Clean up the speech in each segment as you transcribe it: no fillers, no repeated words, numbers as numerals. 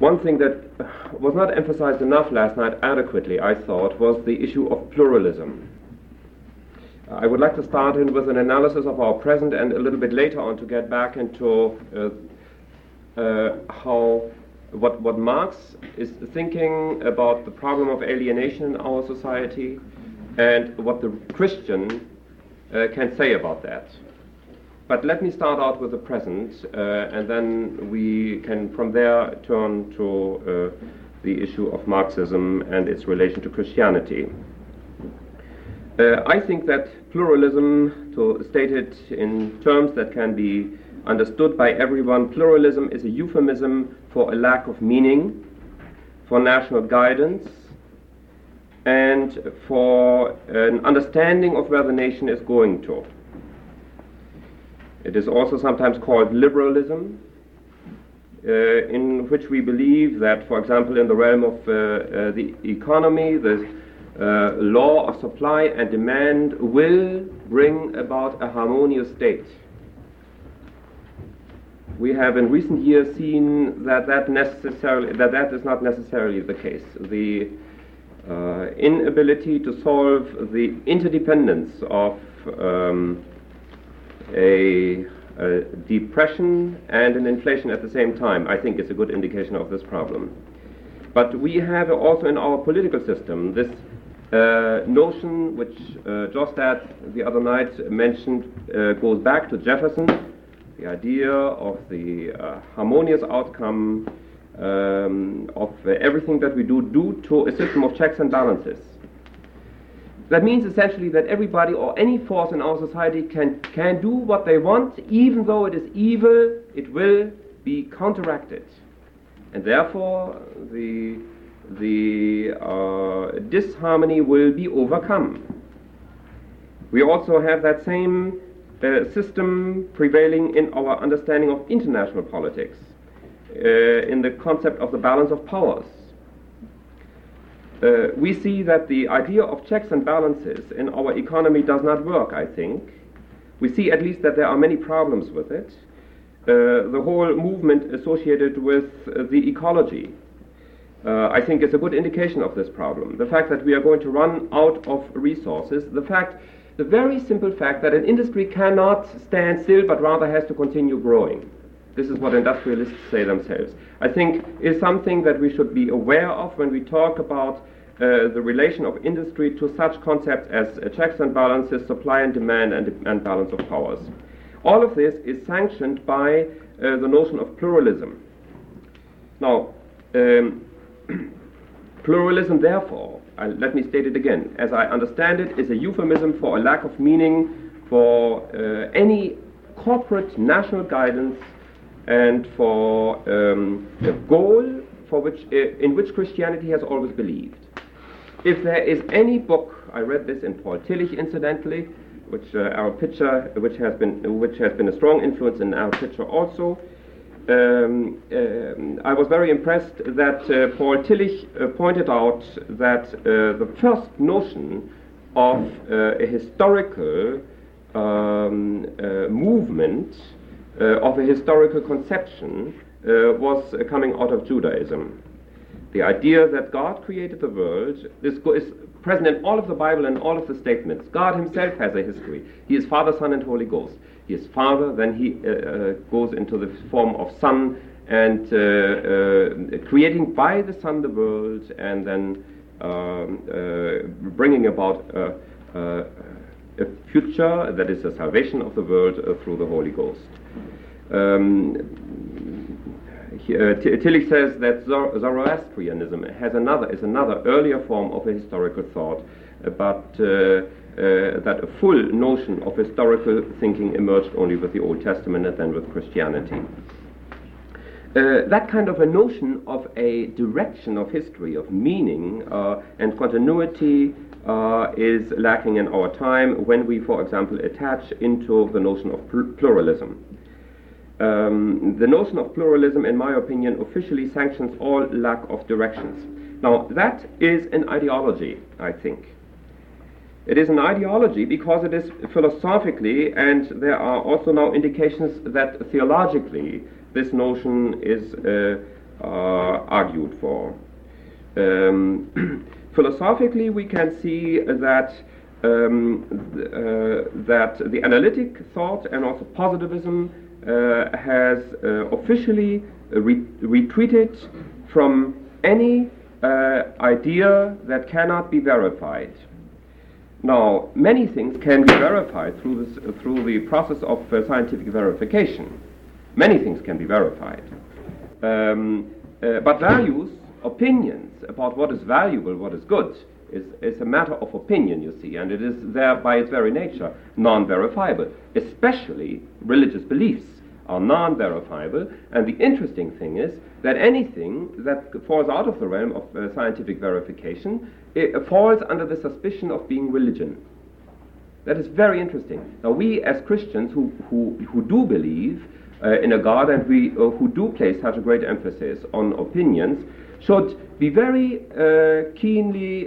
One thing that was not emphasized enough last night adequately, I thought, was the issue of pluralism. I would like to start in with an analysis of our present and a little bit later on to get back into what Marx is thinking about the problem of alienation in our society and what the Christian can say about that. But let me start out with the present, and then we can from there turn to the issue of Marxism and its relation to Christianity. I think that pluralism, to state it in terms that can be understood by everyone, pluralism is a euphemism for a lack of meaning, for national guidance, and for an understanding of where the nation is going to. It is also sometimes called liberalism, in which we believe that, for example, in the realm of the economy, the law of supply and demand will bring about a harmonious state. We have in recent years seen that that is not necessarily the case. The inability to solve the interdependence of a depression and an inflation at the same time, I think, is a good indication of this problem. But we have also in our political system this notion which Jostad the other night mentioned goes back to Jefferson, the idea of the harmonious outcome of everything that we do due to a system of checks and balances. That means essentially that everybody or any force in our society can do what they want, even though it is evil, it will be counteracted. And therefore the disharmony will be overcome. We also have that same system prevailing in our understanding of international politics, in the concept of the balance of powers. We see that the idea of checks and balances in our economy does not work, I think. We see at least that there are many problems with it. The whole movement associated with the ecology, I think, is a good indication of this problem. The fact that we are going to run out of resources, the very simple fact that an industry cannot stand still but rather has to continue growing. This is what industrialists say themselves. I think is something that we should be aware of when we talk about the relation of industry to such concepts as checks and balances, supply and demand, and balance of powers. All of this is sanctioned by the notion of pluralism. Now, pluralism, therefore, let me state it again, as I understand it, is a euphemism for a lack of meaning for any corporate national guidance and for a goal for in which Christianity has always believed. If there is any book, I read this in Paul Tillich, incidentally, which has been a strong influence in our picture also. I was very impressed that Paul Tillich pointed out that the first notion of a historical movement, of a historical conception, was coming out of Judaism. The idea that God created the world is present in all of the Bible and all of the statements. God himself has a history. He is Father, Son, and Holy Ghost. He is Father, then he goes into the form of Son, and creating by the Son the world, and then bringing about a future that is the salvation of the world through the Holy Ghost. Tillich says that Zoroastrianism is another earlier form of a historical thought, but that a full notion of historical thinking emerged only with the Old Testament and then with Christianity. That kind of a notion of a direction of history, of meaning and continuity is lacking in our time when we, for example, attach into the notion of pluralism. The notion of pluralism, in my opinion, officially sanctions all lack of directions. Now, that is an ideology, I think. It is an ideology because it is philosophically, and there are also now indications that theologically this notion is argued for. Philosophically, we can see that that the analytic thought and also positivism has officially retreated from any idea that cannot be verified. Now, many things can be verified through the process of scientific verification. Many things can be verified. But values, opinions about what is valuable, what is good, is a matter of opinion, you see, and it is there by its very nature non-verifiable. Especially religious beliefs are non-verifiable, and the interesting thing is that anything that falls out of the realm of scientific verification falls under the suspicion of being religion. That is very interesting. Now, we as Christians who do believe in a God and who do place such a great emphasis on opinions should be very keenly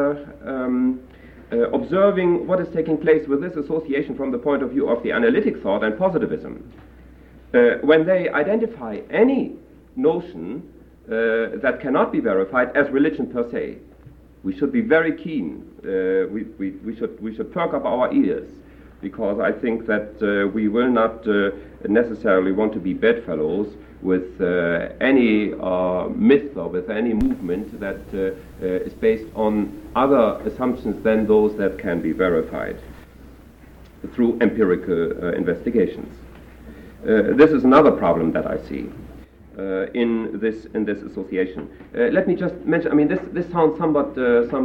observing what is taking place with this association from the point of view of the analytic thought and positivism. When they identify any notion that cannot be verified as religion per se, we should be very keen. We should perk up our ears, because I think that we will not necessarily want to be bedfellows with any myth or with any movement that is based on other assumptions than those that can be verified through empirical investigations. This is another problem that I see in this association. Let me just mention. I mean, this sounds somewhat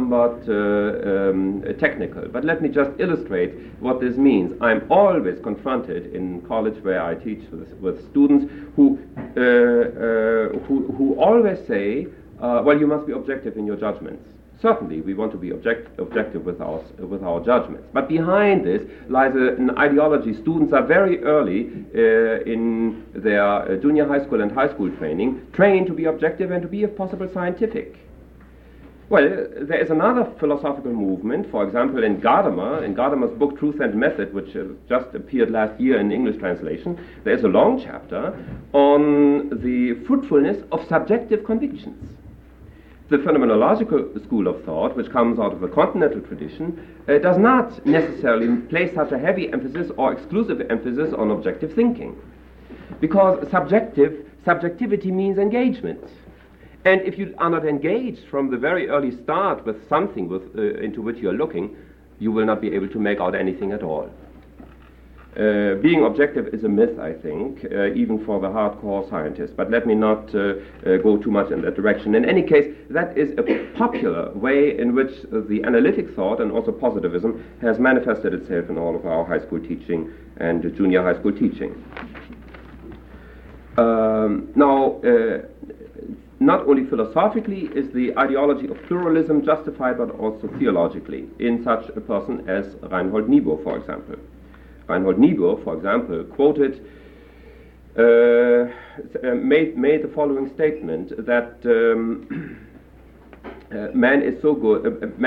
technical, but let me just illustrate what this means. I'm always confronted in college, where I teach with students who always say, "Well, you must be objective in your judgments." Certainly, we want to be objective with our judgments. But behind this lies an ideology. Students are very early in their junior high school and high school training trained to be objective and to be, if possible, scientific. Well, there is another philosophical movement, for example, in Gadamer's book Truth and Method, which just appeared last year in English translation. There is a long chapter on the fruitfulness of subjective convictions. The phenomenological school of thought, which comes out of the continental tradition, does not necessarily place such a heavy emphasis or exclusive emphasis on objective thinking, because subjectivity means engagement. And if you are not engaged from the very early start with something into which you are looking, you will not be able to make out anything at all. Being objective is a myth, I think, even for the hardcore scientists, but let me not go too much in that direction. In any case, that is a popular way in which the analytic thought and also positivism has manifested itself in all of our high school teaching and junior high school teaching. Not only philosophically is the ideology of pluralism justified, but also theologically, in such a person as Reinhold Niebuhr, for example. Reinhold Niebuhr, for example, quoted, made the following statement that man is so good,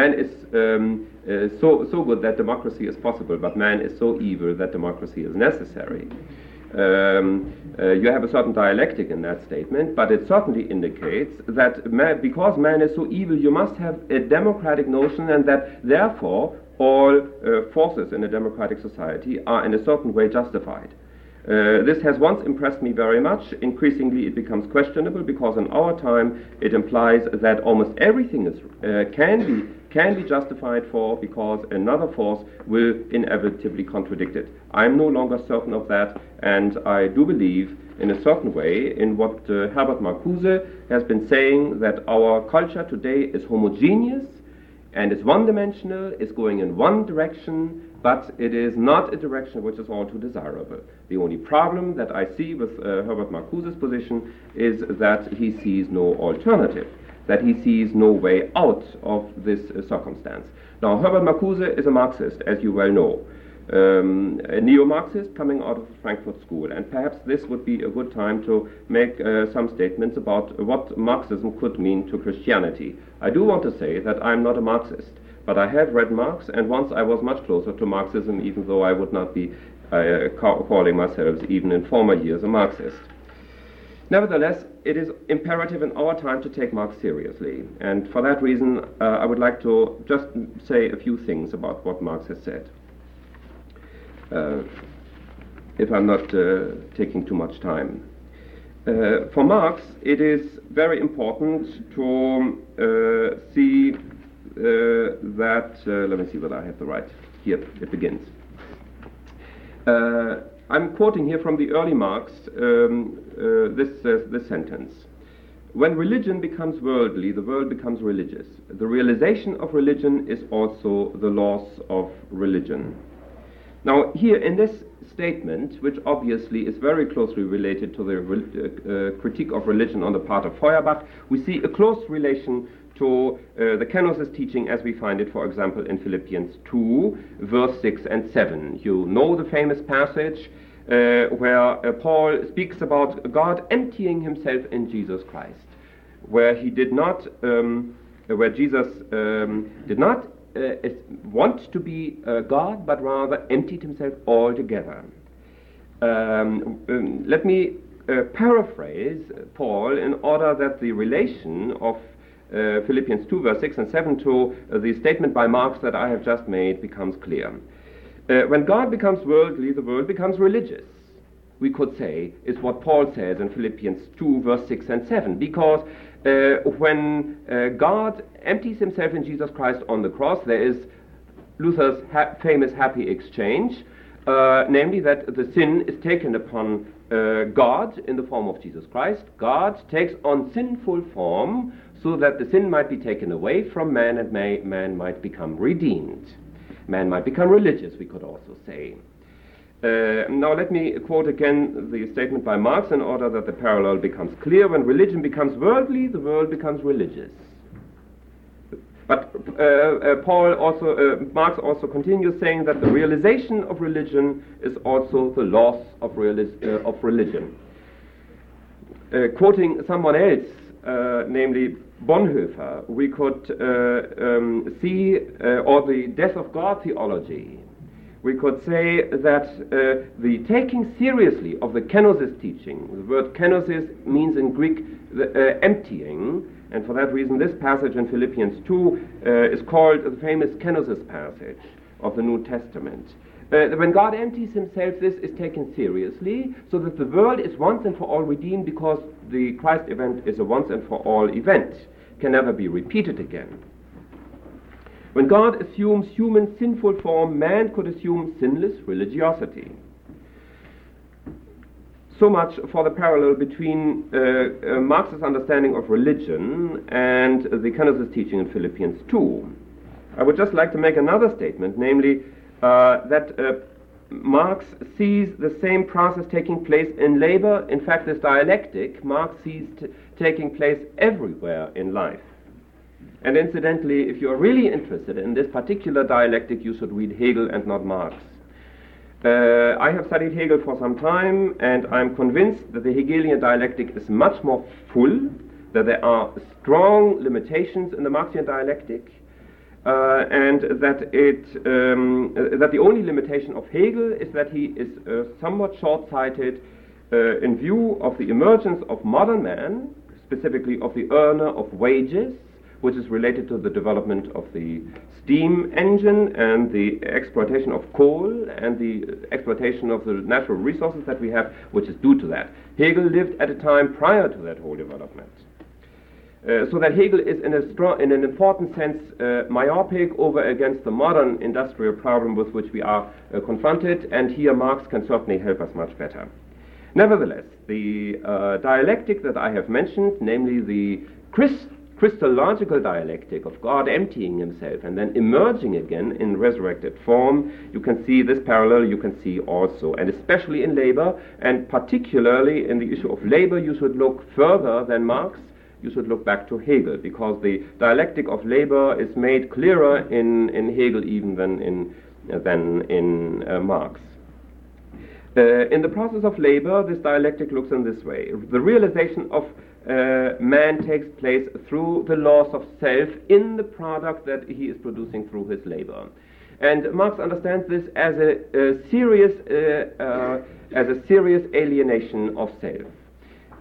so good that democracy is possible, but man is so evil that democracy is necessary. You have a certain dialectic in that statement, but it certainly indicates that because man is so evil, you must have a democratic notion, and that therefore all forces in a democratic society are in a certain way justified. This has once impressed me very much. Increasingly it becomes questionable, because in our time it implies that almost everything can be justified because another force will inevitably contradict it. I'm no longer certain of that, and I do believe in a certain way in what Herbert Marcuse has been saying, that our culture today is homogeneous and is one-dimensional, is going in one direction, but it is not a direction which is all too desirable. The only problem that I see with Herbert Marcuse's position is that he sees no alternative, that he sees no way out of this circumstance. Now, Herbert Marcuse is a Marxist, as you well know, a neo-Marxist coming out of the Frankfurt School, and perhaps this would be a good time to make some statements about what Marxism could mean to Christianity. I do want to say that I'm not a Marxist, but I have read Marx, and once I was much closer to Marxism, even though I would not be calling myself, even in former years, a Marxist. Nevertheless, it is imperative in our time to take Marx seriously, and for that reason I would like to just say a few things about what Marx has said, if I'm not taking too much time. For Marx, it is very important to see that, let me see whether I have the right, here it begins. I'm quoting here from the early Marx this sentence. When religion becomes worldly, the world becomes religious. The realization of religion is also the loss of religion. Now, here in this statement, which obviously is very closely related to the critique of religion on the part of Feuerbach, we see a close relation to the Kenosis teaching as we find it, for example, in Philippians 2, verse 6 and 7. You know the famous passage where Paul speaks about God emptying himself in Jesus Christ, where he did not, where Jesus did not want to be God, but rather emptied himself altogether. Let me paraphrase Paul in order that the relation of Philippians 2, verse 6 and 7 to the statement by Marx that I have just made becomes clear. When God becomes worldly, the world becomes religious, we could say, is what Paul says in Philippians 2, verse 6 and 7, because when God empties himself in Jesus Christ on the cross, there is Luther's famous happy exchange, namely that the sin is taken upon God in the form of Jesus Christ. God takes on sinful form so that the sin might be taken away from man and man might become redeemed. Man might become religious, we could also say. Now let me quote again the statement by Marx in order that the parallel becomes clear. When religion becomes worldly, the world becomes religious. But Marx also continues saying that the realization of religion is also the loss of religion. Quoting someone else, namely Bonhoeffer, we could see, or the death of God theology, we could say that the taking seriously of the kenosis teaching, the word kenosis means in Greek emptying, and for that reason this passage in Philippians 2 is called the famous kenosis passage of the New Testament. When God empties himself, this is taken seriously, so that the world is once and for all redeemed, because the Christ event is a once and for all event, can never be repeated again. When God assumes human sinful form, man could assume sinless religiosity. So much for the parallel between Marx's understanding of religion and the kenosis teaching in Philippians 2. I would just like to make another statement, namely that Marx sees the same process taking place in labor. In fact, this dialectic Marx sees taking place everywhere in life. And incidentally, if you are really interested in this particular dialectic, you should read Hegel and not Marx. I have studied Hegel for some time, and I'm convinced that the Hegelian dialectic is much more full, that there are strong limitations in the Marxian dialectic, and that that the only limitation of Hegel is that he is somewhat short-sighted in view of the emergence of modern man, specifically of the earner of wages, which is related to the development of the steam engine and the exploitation of coal and the exploitation of the natural resources that we have, which is due to that. Hegel lived at a time prior to that whole development. So that Hegel is in an important sense myopic over against the modern industrial problem with which we are confronted, and here Marx can certainly help us much better. Nevertheless, the dialectic that I have mentioned, namely the Christological dialectic of God emptying himself and then emerging again in resurrected form, you can see this parallel, you can see also, and especially in labor, and particularly in the issue of labor, you should look further than Marx. You should look back to Hegel, because the dialectic of labor is made clearer in Hegel even than in Marx. In the process of labor, this dialectic looks in this way. The realization of man takes place through the loss of self in the product that he is producing through his labor. And Marx understands this as a serious alienation of self.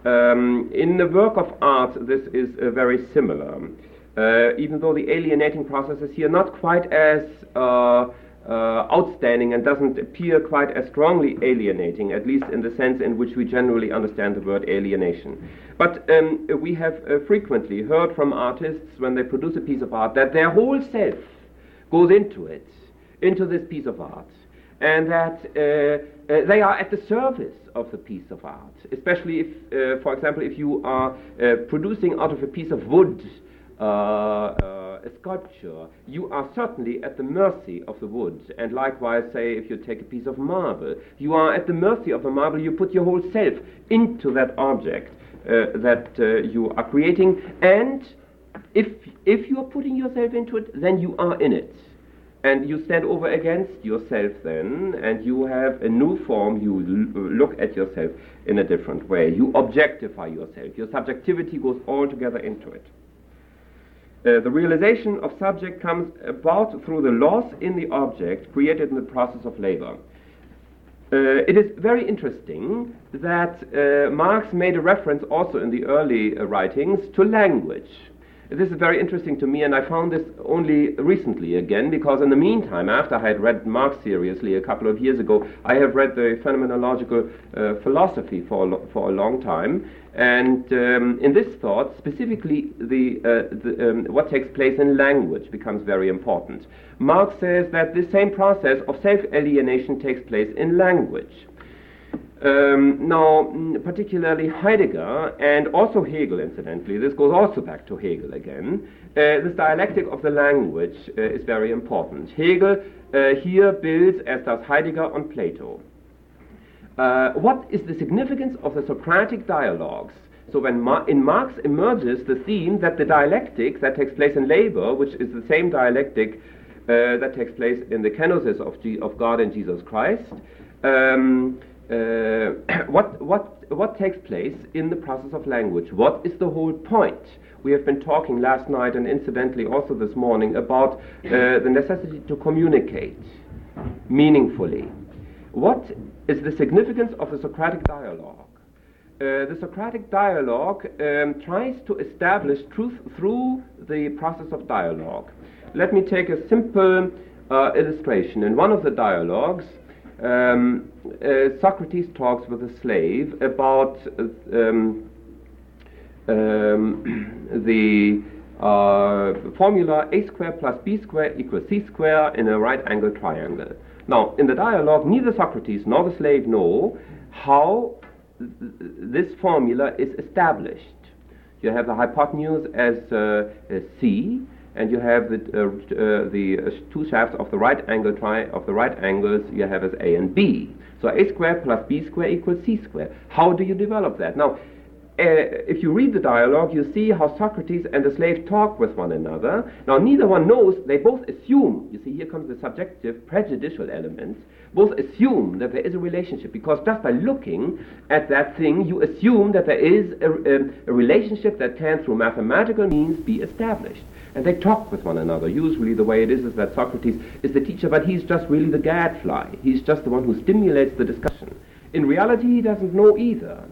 In the work of art, this is very similar. Even though the alienating process is here not quite as outstanding and doesn't appear quite as strongly alienating, at least in the sense in which we generally understand the word alienation. But we have frequently heard from artists when they produce a piece of art that their whole self goes into it, into this piece of art, and that they are at the service of the piece of art, especially if, for example, if you are producing out of a piece of wood a sculpture, you are certainly at the mercy of the wood. And likewise, say, if you take a piece of marble, you are at the mercy of the marble. You put your whole self into that object that you are creating, and if you are putting yourself into it, then you are in it. And you stand over against yourself then, and you have a new form. You look at yourself in a different way. You objectify yourself. Your subjectivity goes altogether into it. The realization of subject comes about through the loss in the object created in the process of labor. It is very interesting that Marx made a reference also in the early writings to language. This is very interesting to me, and I found this only recently again, because in the meantime, after I had read Marx seriously a couple of years ago, I have read the phenomenological philosophy for a long time, and in this thought, specifically what takes place in language becomes very important. Marx says that this same process of self-alienation takes place in language. Now, particularly Heidegger, and also Hegel, incidentally, this goes also back to Hegel again, this dialectic of the language is very important. Hegel here builds, as does Heidegger, on Plato. What is the significance of the Socratic dialogues? So when in Marx emerges the theme that the dialectic that takes place in labor, which is the same dialectic that takes place in the kenosis of God and Jesus Christ, what takes place in the process of language? What is the whole point? We have been talking last night and incidentally also this morning about the necessity to communicate meaningfully. What is the significance of the Socratic dialogue? The Socratic dialogue tries to establish truth through the process of dialogue. Let me take a simple illustration. In one of the dialogues, Socrates talks with a slave about the formula a squared plus b squared equals c squared in a right-angled triangle. Now, in the dialogue, neither Socrates nor the slave know how this formula is established. You have the hypotenuse as c, and you have the two shafts of the right angle of the right angles you have as a and b. So a squared plus b squared equals c squared. How do you develop that? Now, if you read the dialogue, you see how Socrates and the slave talk with one another. Now, neither one knows. They both assume. You see, here comes the subjective, prejudicial elements. Both assume that there is a relationship, because just by looking at that thing, you assume that there is a relationship that can, through mathematical means, be established. And they talk with one another. Usually the way it is that Socrates is the teacher, but he's just really the gadfly. He's just the one who stimulates the discussion. In reality, he doesn't know either.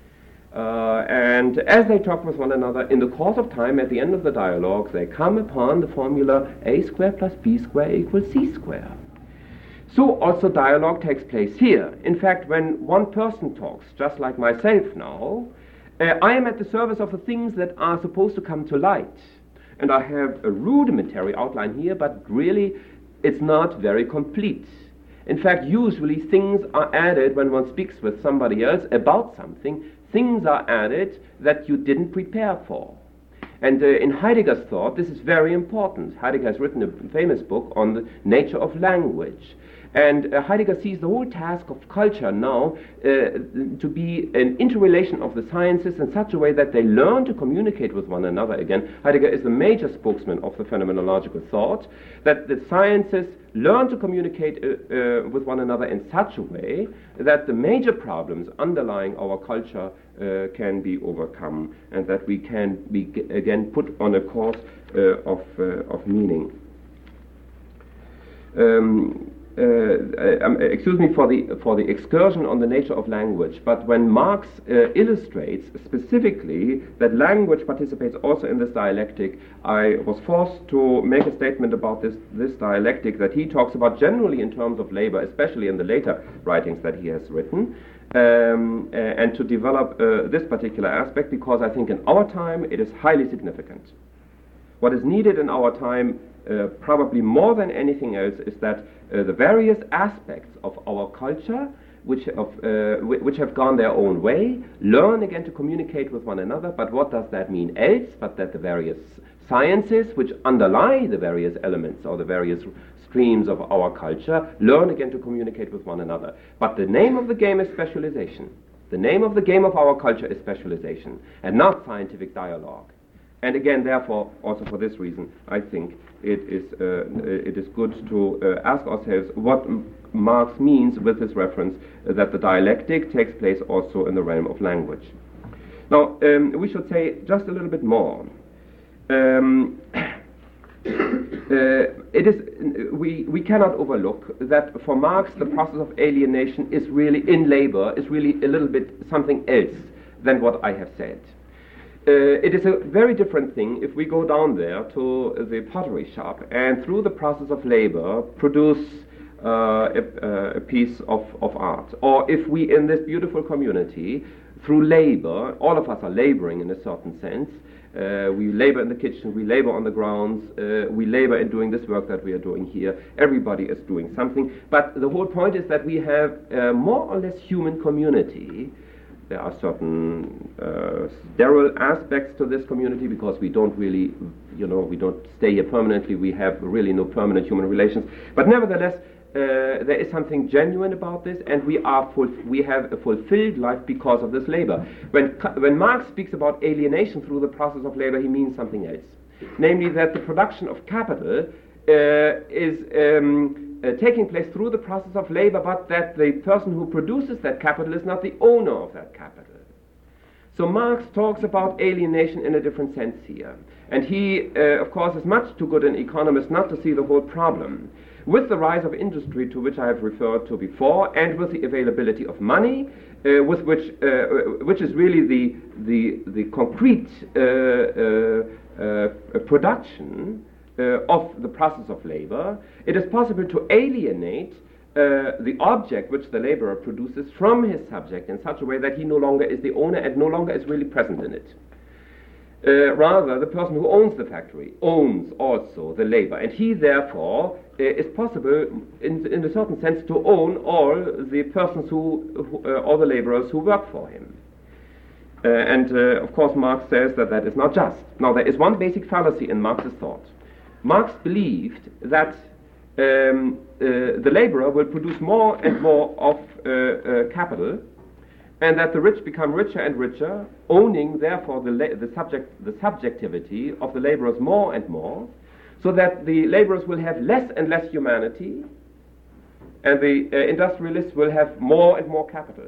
And as they talk with one another, in the course of time, at the end of the dialogue, they come upon the formula a squared plus b squared equals c squared. So also dialogue takes place here. In fact, when one person talks, just like myself now, I am at the service of the things that are supposed to come to light. And I have a rudimentary outline here, but really it's not very complete. In fact, usually things are added when one speaks with somebody else about something. Things are added that you didn't prepare for. And in Heidegger's thought, this is very important. Heidegger has written a famous book on the nature of language. And Heidegger sees the whole task of culture now to be an interrelation of the sciences in such a way that they learn to communicate with one another again. Heidegger is the major spokesman of the phenomenological thought, that the sciences learn to communicate with one another in such a way that the major problems underlying our culture can be overcome, and that we can be again put on a course of meaning. excuse me for the excursion on the nature of language, but when Marx illustrates specifically that language participates also in this dialectic, I was forced to make a statement about this dialectic that he talks about generally in terms of labor, especially in the later writings that he has written, and to develop this particular aspect, because I think in our time it is highly significant. What is needed in our time, probably more than anything else, is that the various aspects of our culture, which have gone their own way, learn again to communicate with one another. But what does that mean else? But that the various sciences which underlie the various elements or the various streams of our culture learn again to communicate with one another. But the name of the game is specialization. The name of the game of our culture is specialization, and not scientific dialogue. And again, therefore, also for this reason, I think it is good to ask ourselves what Marx means with his reference that the dialectic takes place also in the realm of language. Now, we should say just a little bit more. We cannot overlook that for Marx the process of alienation is really in labor, is really a little bit something else than what I have said. It is a very different thing if we go down there to the pottery shop and through the process of labor produce a piece of art. Or if we in this beautiful community, through labor, all of us are laboring in a certain sense. We labor in the kitchen, we labor on the grounds, we labor in doing this work that we are doing here. Everybody is doing something. But the whole point is that we have a more or less human community. There are certain sterile aspects to this community because we don't really, we don't stay here permanently. We have really no permanent human relations. But nevertheless, there is something genuine about this, and we have a fulfilled life because of this labor. When Marx speaks about alienation through the process of labor, he means something else. Namely that the production of capital is taking place through the process of labor, but that the person who produces that capital is not the owner of that capital. So Marx talks about alienation in a different sense here. And he, of course, is much too good an economist not to see the whole problem. With the rise of industry to which I have referred to before, and with the availability of money, which is really the concrete production of the process of labor, it is possible to alienate the object which the laborer produces from his subject in such a way that he no longer is the owner and no longer is really present in it. Rather, the person who owns the factory owns also the labor, and he therefore is possible in a certain sense to own all the persons all the laborers who work for him. Of course Marx says that that is not just. Now there is one basic fallacy in Marx's thought. Marx believed that the laborer will produce more and more of capital, and that the rich become richer and richer, owning therefore the subjectivity of the laborers more and more, so that the laborers will have less and less humanity, and the industrialists will have more and more capital,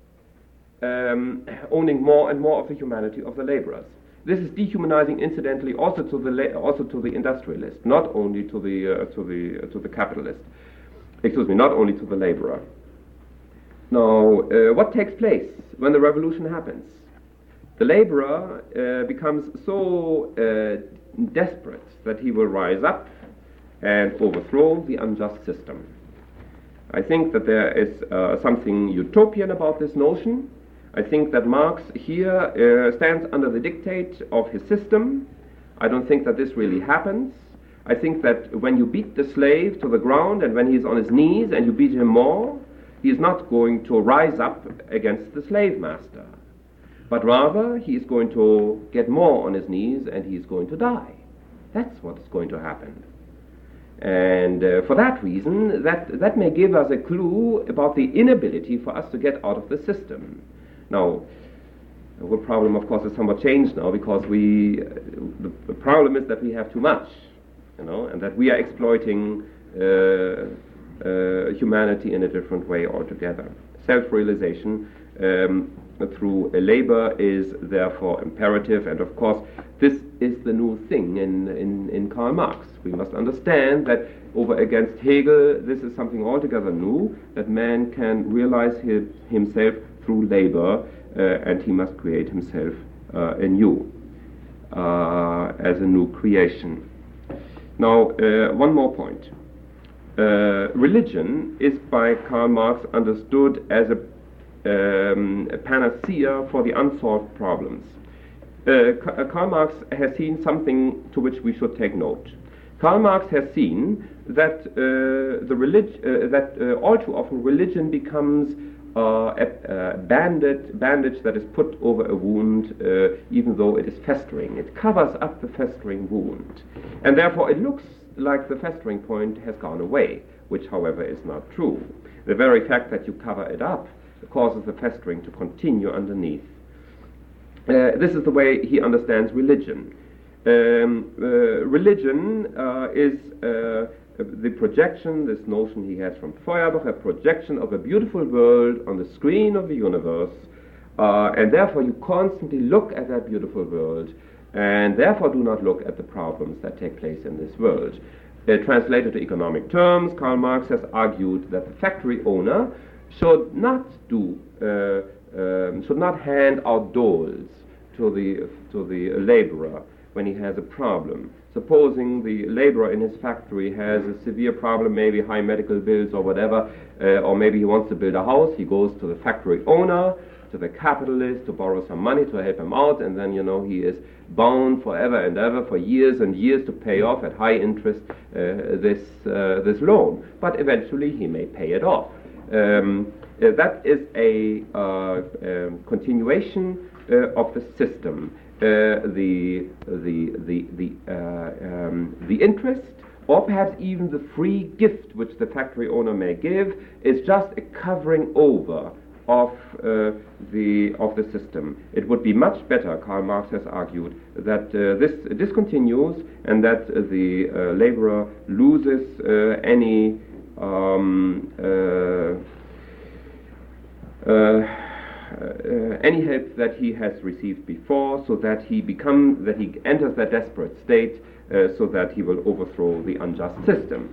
owning more and more of the humanity of the laborers. This is dehumanizing, incidentally, also to the industrialist, not only to the capitalist. Excuse me, not only to the laborer. Now, what takes place when the revolution happens? The laborer becomes so desperate that he will rise up and overthrow the unjust system. I think that there is something utopian about this notion. I think that Marx here stands under the dictate of his system. I don't think that this really happens. I think that when you beat the slave to the ground and when he's on his knees and you beat him more, he's not going to rise up against the slave master, but rather he is going to get more on his knees and he's going to die. That's what's going to happen. And for that reason, that may give us a clue about the inability for us to get out of the system. Now, the whole problem, of course, is somewhat changed now because the problem is that we have too much, and that we are exploiting humanity in a different way altogether. Self-realization through labor is therefore imperative, and of course this is the new thing in Karl Marx. We must understand that over against Hegel this is something altogether new, that man can realize himself through labor, and he must create himself anew as a new creation. Now, one more point. Religion is by Karl Marx understood as a panacea for the unsolved problems. Karl Marx has seen something to which we should take note. Karl Marx has seen that all too often religion becomes a bandage that is put over a wound, even though it is festering. It covers up the festering wound, and therefore it looks like the festering point has gone away, which however is not true. The very fact that you cover it up causes the festering to continue underneath. This is the way he understands religion. Religion is the projection, this notion he has from Feuerbach, a projection of a beautiful world on the screen of the universe, and therefore you constantly look at that beautiful world, and therefore do not look at the problems that take place in this world. Translated to economic terms, Karl Marx has argued that the factory owner should not hand out doles to the laborer when he has a problem. Supposing the laborer in his factory has a severe problem, maybe high medical bills or whatever, or maybe he wants to build a house, he goes to the factory owner, to the capitalist, to borrow some money to help him out, and then, he is bound forever and ever, for years and years, to pay off at high interest this loan. But eventually he may pay it off. That is a continuation of the system. The interest, or perhaps even the free gift which the factory owner may give, is just a covering over of the system. It would be much better, Karl Marx has argued, that this discontinues and that the laborer loses any help that he has received before, so that he enters that desperate state, so that he will overthrow the unjust system.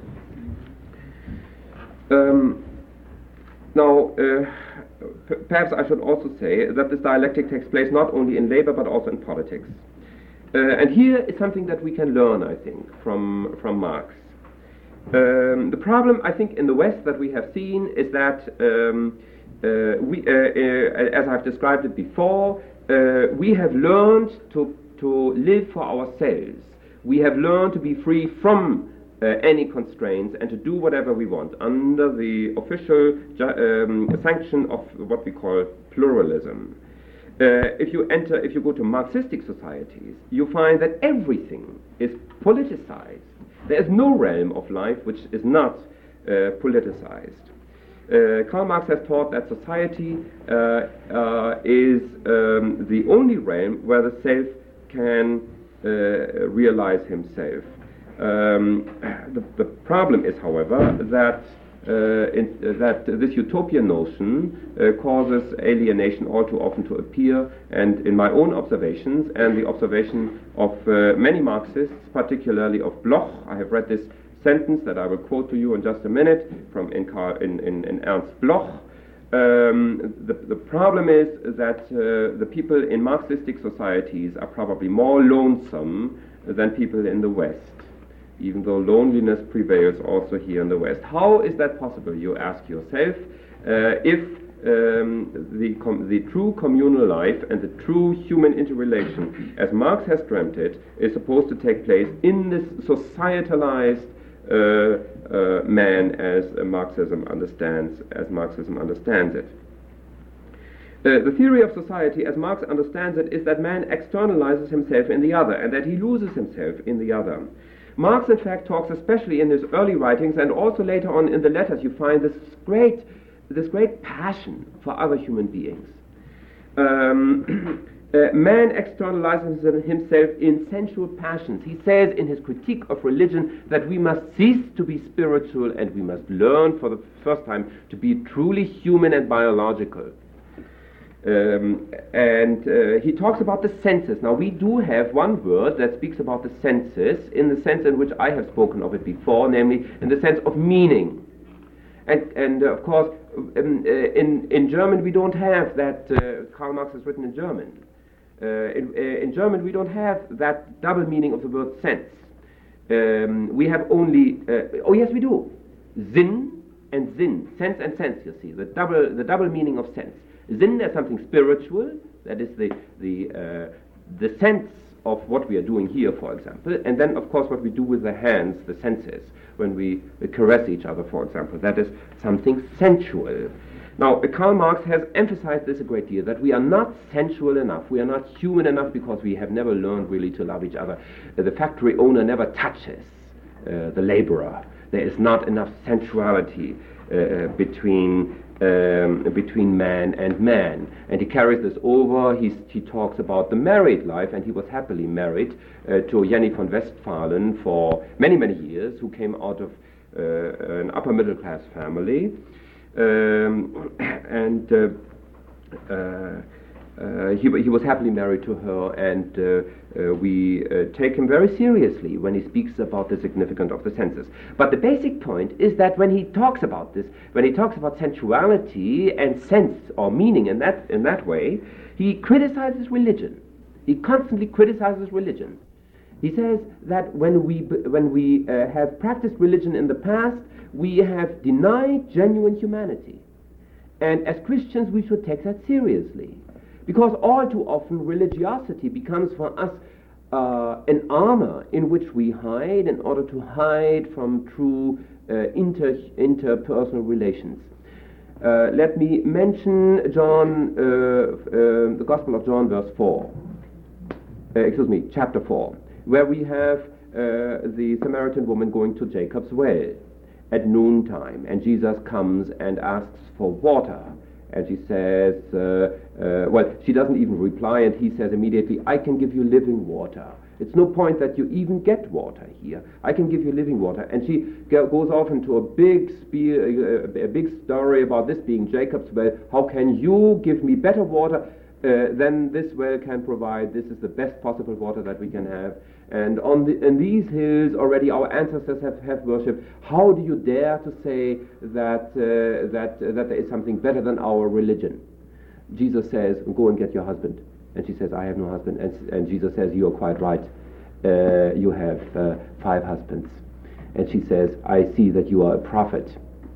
Now, perhaps I should also say that this dialectic takes place not only in labor but also in politics. And here is something that we can learn, I think, from Marx. The problem, I think, in the West that we have seen is that as I've described it before, we have learned to live for ourselves. We have learned to be free from any constraints and to do whatever we want under the official sanction of what we call pluralism. If you go to Marxistic societies, you find that everything is politicized. There is no realm of life which is not politicized. Karl Marx has taught that society is the only realm where the self can realize himself. The problem is, however, that this utopian notion causes alienation all too often to appear, and in my own observations and the observation of many Marxists, particularly of Bloch, I have read this sentence that I will quote to you in just a minute from in Ernst Bloch. The problem is that the people in Marxistic societies are probably more lonesome than people in the West, even though loneliness prevails also here in the West. How is that possible, you ask yourself, if the true communal life and the true human interrelation, as Marx has dreamt it, is supposed to take place in this societalized man as Marxism understands it. The theory of society, as Marx understands it, is that man externalizes himself in the other, and that he loses himself in the other. Marx, in fact, talks, especially in his early writings and also later on in the letters, you find this great passion for other human beings. Man externalizes himself in sensual passions. He says in his critique of religion that we must cease to be spiritual and we must learn for the first time to be truly human and biological. He talks about the senses. Now, we do have one word that speaks about the senses in the sense in which I have spoken of it before, namely in the sense of meaning. And of course, in German we don't have that. Karl Marx has written in German. In German we don't have that double meaning of the word sense. We have only, oh yes we do, Sinn and Sinn, sense and sense, you see, the double meaning of sense. Sinn is something spiritual, that is the sense of what we are doing here, for example, and then of course what we do with the hands, the senses, when we caress each other, for example, that is something sensual. Now, Karl Marx has emphasized this a great deal, that we are not sensual enough, we are not human enough because we have never learned really to love each other. The factory owner never touches the laborer. There is not enough sensuality between man and man. And he carries this over. He talks about the married life, and he was happily married to Jenny von Westphalen for many, many years, who came out of an upper middle class family. He was happily married to her, and we take him very seriously when he speaks about the significance of the senses. But the basic point is that when he talks about this, when he talks about sensuality and sense or meaning in that way, he criticizes religion. He constantly criticizes religion. He says that when we have practiced religion in the past, we have denied genuine humanity. And as Christians, we should take that seriously. Because all too often, religiosity becomes for us an armor in which we hide in order to hide from true interpersonal relations. Let me mention John, the Gospel of John, verse 4. Chapter 4, where we have the Samaritan woman going to Jacob's well at noontime, and Jesus comes and asks for water, and she says, she doesn't even reply, and he says immediately, I can give you living water. It's no point that you even get water here. I can give you living water. And she goes off into a big story about this being Jacob's well. How can you give me better water than this well can provide? This is the best possible water that we can have. And in these hills already our ancestors have worshipped. How do you dare to say that there is something better than our religion? Jesus says, go and get your husband. And she says, I have no husband. And Jesus says, you are quite right. You have 5 husbands. And she says, I see that you are a prophet.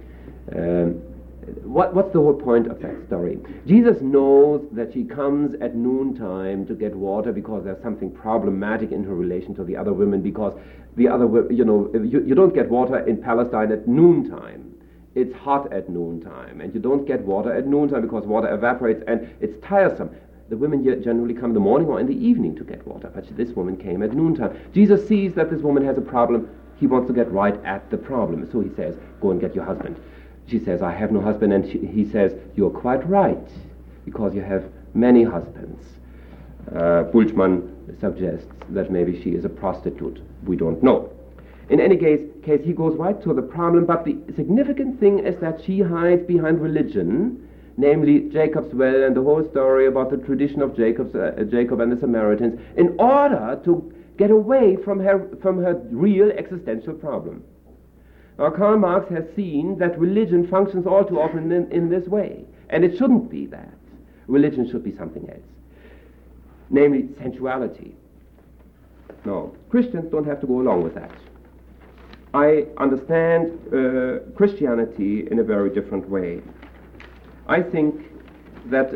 What's the whole point of that story? Jesus knows that she comes at noontime to get water because there's something problematic in her relation to the other women, because the other, you don't get water in Palestine at noontime. It's hot at noontime, and you don't get water at noontime because water evaporates and it's tiresome. The women generally come in the morning or in the evening to get water, but this woman came at noontime. Jesus sees that this woman has a problem. He wants to get right at the problem, so he says, go and get your husband. She says, I have no husband, and he says, you're quite right, because you have many husbands. Bultmann suggests that maybe she is a prostitute. We don't know. In any case, he goes right to the problem, but the significant thing is that she hides behind religion, namely Jacob's well and the whole story about the tradition of Jacob and the Samaritans, in order to get away from her real existential problem. Now, Karl Marx has seen that religion functions all too often in this way, and it shouldn't be that. Religion should be something else, namely sensuality. No, Christians don't have to go along with that. I understand Christianity in a very different way. I think that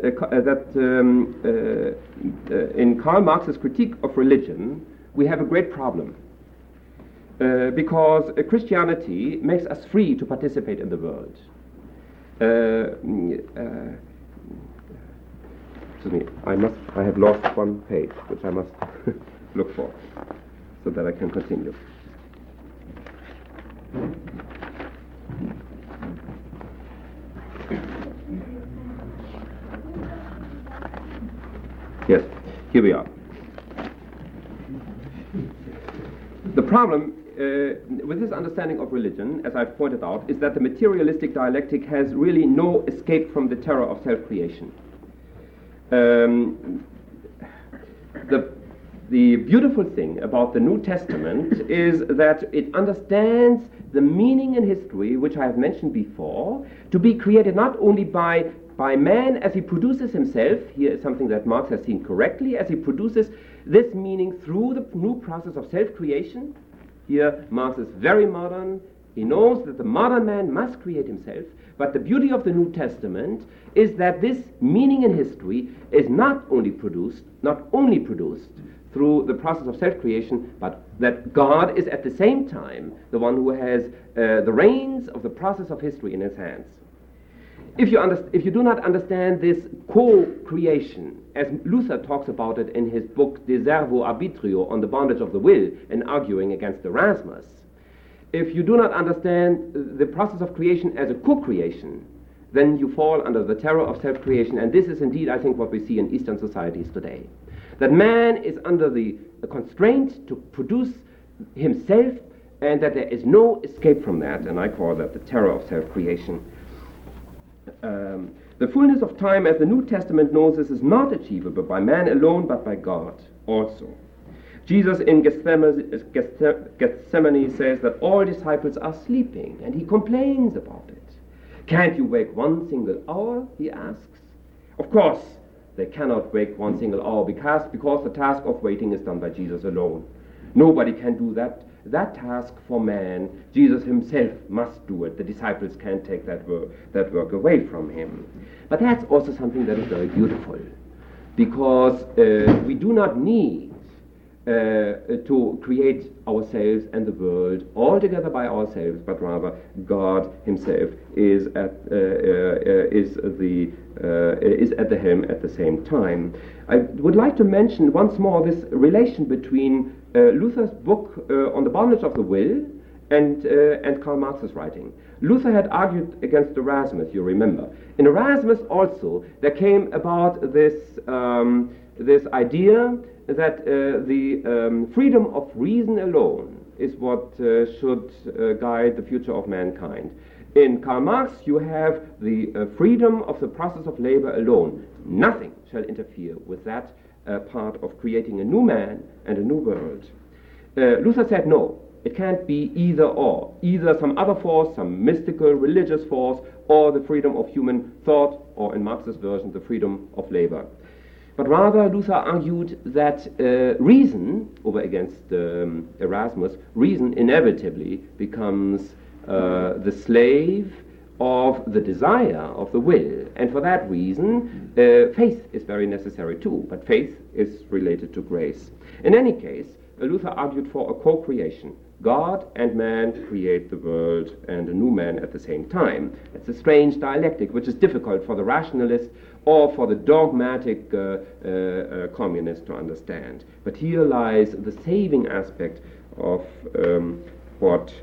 in Karl Marx's critique of religion, we have a great problem. Because Christianity makes us free to participate in the world. Excuse me, I have lost one page, which I must look for, so that I can continue. Yes, here we are. The problem with this understanding of religion, as I've pointed out, is that the materialistic dialectic has really no escape from the terror of self-creation. The beautiful thing about the New Testament is that it understands the meaning in history, which I have mentioned before, to be created not only by man as he produces himself. Here is something that Marx has seen correctly, as he produces this meaning through the new process of self-creation. Here Marx is very modern. He knows that the modern man must create himself, but the beauty of the New Testament is that this meaning in history is not only produced through the process of self-creation, but that God is at the same time the one who has the reins of the process of history in his hands. If you do not understand this co-creation, as Luther talks about it in his book De Servo Arbitrio, on the bondage of the will, and arguing against Erasmus, if you do not understand the process of creation as a co-creation, then you fall under the terror of self-creation, and this is indeed, I think, what we see in Eastern societies today. That man is under the constraint to produce himself, and that there is no escape from that, and I call that the terror of self-creation. The fullness of time, as the New Testament knows, this is not achievable by man alone, but by God also. Jesus in Gethsemane says that all disciples are sleeping, and he complains about it. Can't you wake one single hour, he asks. Of course, they cannot wake one single hour because the task of waiting is done by Jesus alone. Nobody can do that task for man. Jesus himself must do it. The disciples can't take that work away from him. But that's also something that is very beautiful, because we do not need to create ourselves and the world altogether by ourselves, but rather God himself is at the helm at the same time. I would like to mention once more this relation between Luther's book on the bondage of the will and Karl Marx's writing. Luther had argued against Erasmus, you remember. In Erasmus also there came about this idea that the freedom of reason alone is what should guide the future of mankind. In Karl Marx you have the freedom of the process of labor alone. Nothing shall interfere with that part of creating a new man and a new world. Luther said no, it can't be either or. Either some other force, some mystical religious force, or the freedom of human thought, or in Marx's version, the freedom of labor. But rather, Luther argued that reason, over against Erasmus, reason inevitably becomes the slave of the desire of the will. And for that reason, faith is very necessary too, but faith is related to grace. In any case, Luther argued for a co-creation. God and man create the world and a new man at the same time. It's a strange dialectic which is difficult for the rationalist or for the dogmatic communist to understand. But here lies the saving aspect of what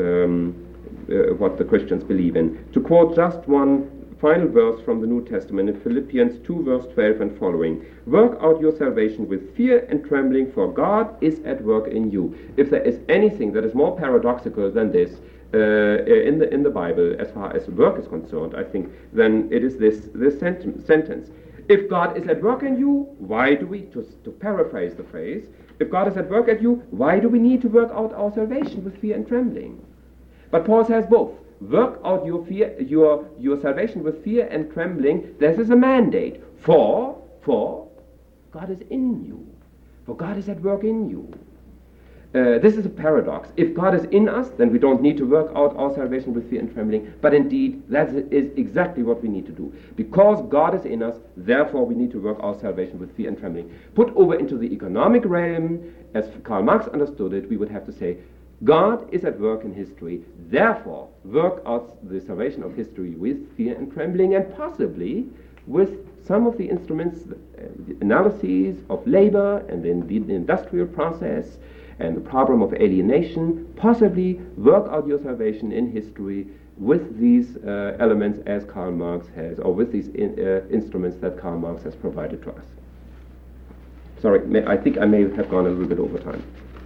the Christians believe in. To quote just one final verse from the New Testament in Philippians 2 verse 12 and following, work out your salvation with fear and trembling, for God is at work in you. If there is anything that is more paradoxical than this in the Bible as far as work is concerned, I think, then it is this sentence. If God is at work in you, why do we, to paraphrase the phrase, if God is at work at you, why do we need to work out our salvation with fear and trembling? But Paul says both. Work out your salvation with fear and trembling. This is a mandate. For God is in you. For God is at work in you. This is a paradox. If God is in us, then we don't need to work out our salvation with fear and trembling. But indeed, that is exactly what we need to do. Because God is in us, therefore we need to work our salvation with fear and trembling. Put over into the economic realm, as Karl Marx understood it, we would have to say, God is at work in history, therefore work out the salvation of history with fear and trembling, and possibly with some of the instruments, the analyses of labor and then the industrial process and the problem of alienation, possibly work out your salvation in history with these elements as Karl Marx has, or with these instruments that Karl Marx has provided to us. Sorry, I think I may have gone a little bit over time.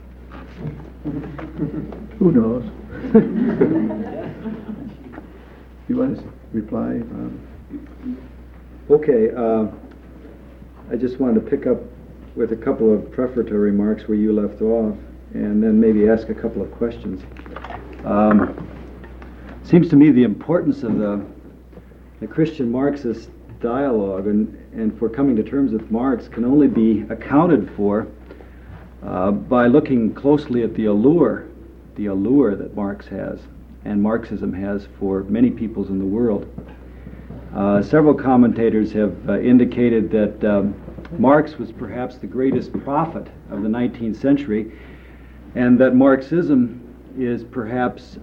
Who knows? You want to reply? Okay. I just wanted to pick up with a couple of prefatory remarks where you left off, and then maybe ask a couple of questions. Seems to me the importance of the Christian Marxist dialogue and for coming to terms with Marx can only be accounted for by looking closely at the allure that Marx has and Marxism has for many peoples in the world. Several commentators have indicated that Marx was perhaps the greatest prophet of the 19th century, and that Marxism is perhaps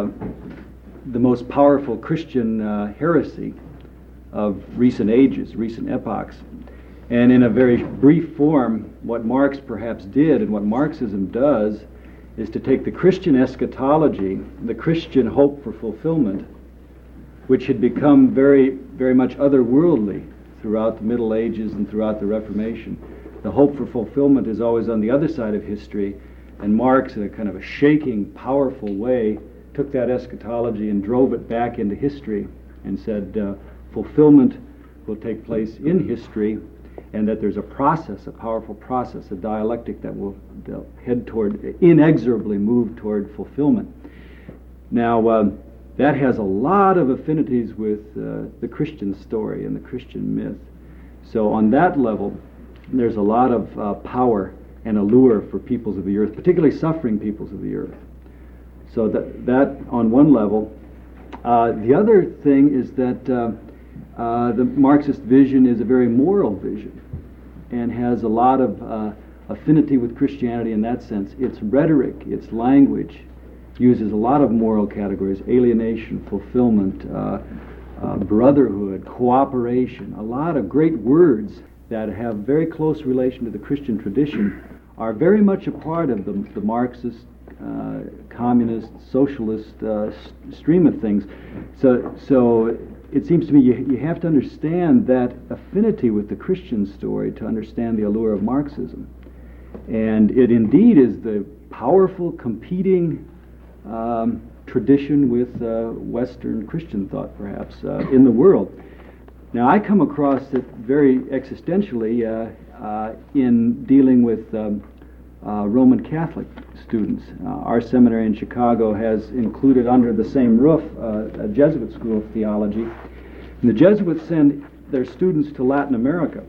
the most powerful Christian heresy of recent ages, recent epochs. And in a very brief form, what Marx perhaps did and what Marxism does is to take the Christian eschatology, the Christian hope for fulfillment, which had become very, very much otherworldly throughout the Middle Ages and throughout the Reformation. The hope for fulfillment is always on the other side of history, and Marx, in a kind of a shaking, powerful way, took that eschatology and drove it back into history and said fulfillment will take place in history, and that there's a process, a powerful process, a dialectic that will head toward, inexorably move toward fulfillment. Now, that has a lot of affinities with the Christian story and the Christian myth. So on that level, there's a lot of power and allure for peoples of the earth, particularly suffering peoples of the earth. So that on one level. The other thing is that the Marxist vision is a very moral vision and has a lot of affinity with Christianity in that sense. Its rhetoric, its language, uses a lot of moral categories: alienation, fulfillment, brotherhood, cooperation. A lot of great words that have very close relation to the Christian tradition are very much a part of the Marxist, communist, socialist stream of things. So it seems to me you have to understand that affinity with the Christian story to understand the allure of Marxism. And it indeed is the powerful competing tradition with Western Christian thought, perhaps, in the world. Now, I come across it very existentially in dealing with Roman Catholic students. Our seminary in Chicago has included under the same roof a Jesuit school of theology. And the Jesuits send their students to Latin America.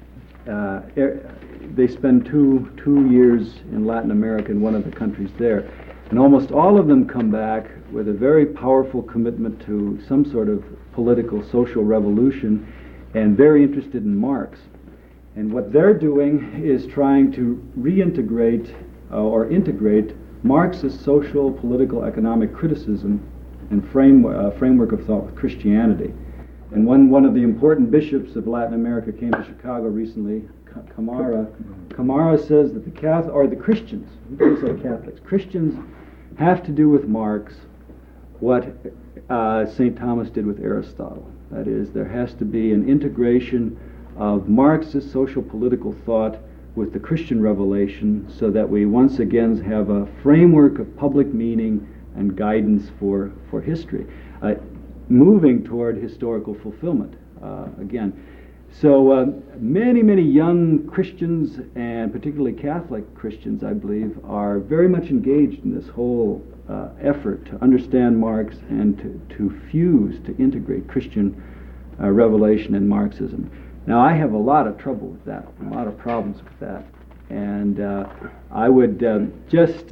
They spend two years in Latin America in one of the countries there. And almost all of them come back with a very powerful commitment to some sort of political, social revolution, and very interested in Marx. And what they're doing is trying to reintegrate or integrate Marxist social, political, economic criticism and framework of thought with Christianity. And one of the important bishops of Latin America came to Chicago recently, Camara. Camara says that the Christians, he doesn't say Catholics, Christians have to do with Marx what St. Thomas did with Aristotle. That is, there has to be an integration of Marxist social political thought with the Christian revelation so that we once again have a framework of public meaning and guidance for history, moving toward historical fulfillment again. So many young Christians, and particularly Catholic Christians, I believe, are very much engaged in this whole effort to understand Marx and to fuse, to integrate Christian revelation and Marxism. Now, I have a lot of trouble with that, a lot of problems with that, and I would just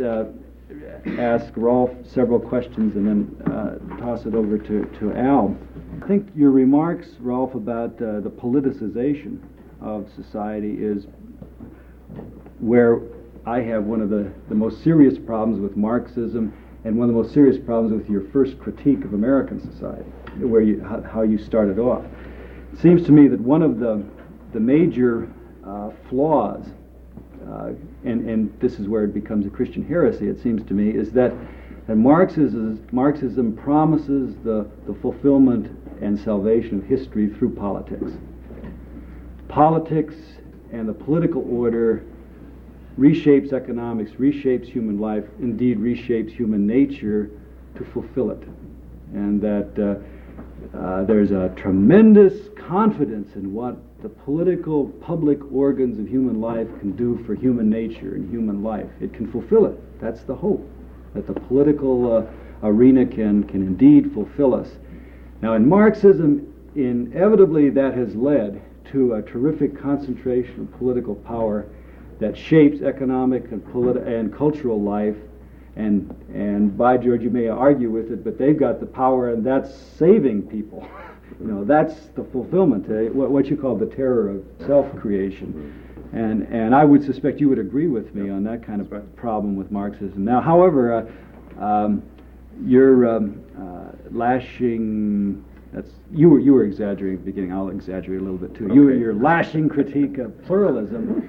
ask Rolf several questions and then toss it over to Al. I think your remarks, Rolf, about the politicization of society is where I have one of the most serious problems with Marxism, and one of the most serious problems with your first critique of American society, how you started off. It seems to me that one of the major flaws, and this is where it becomes a Christian heresy, it seems to me, is that Marxism promises the fulfillment and salvation of history through politics. Politics and the political order reshapes economics, reshapes human life, indeed reshapes human nature to fulfill it. And that there's a tremendous confidence in what the political public organs of human life can do for human nature and human life. It can fulfill it. That's the hope, that the political arena can indeed fulfill us. Now, in Marxism, inevitably that has led to a terrific concentration of political power that shapes economic and cultural life. And by George, you may argue with it, but they've got the power, and that's saving people. That's the fulfillment, what you call the terror of self-creation. And I would suspect you would agree with me on that kind of problem with Marxism. Now, however, you're lashing. You were exaggerating at the beginning. I'll exaggerate a little bit too. Okay. Your lashing critique of pluralism